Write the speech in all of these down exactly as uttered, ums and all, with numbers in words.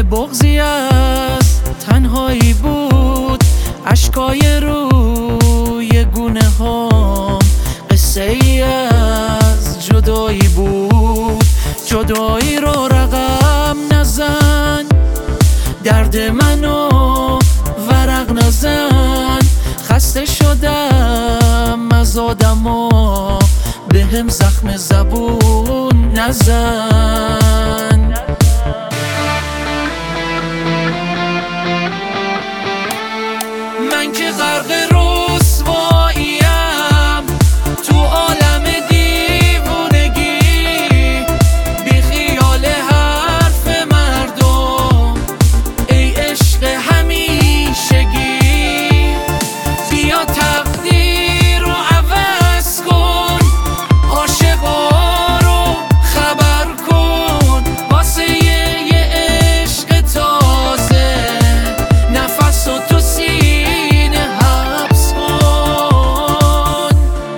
بغضی از تنهایی بود، اشکای روی گونه ها قصه ای از جدایی بود. جدایی رو رقم نزن، درد منو ورق نزن. خسته شدم از آدما، به هم زخم زبون نزن. من که غرق رسواییم تو عالم دیوونگی، بی خیال حرف مردم ای عشق همیشگی. بیا تقدیر رو عوض کن، عاشقا رو خبر کن، واسه یه عشق تازه نفس و تو سینه حبس کن.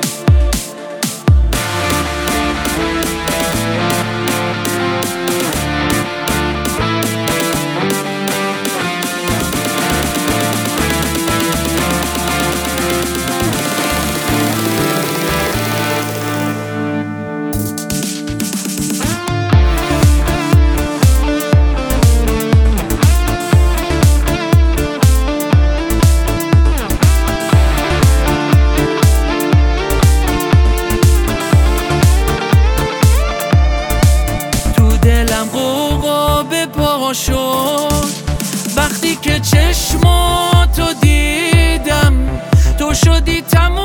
دلم غوغا به پا شد وقتی که چشماتو دیدم، تو شدی تمام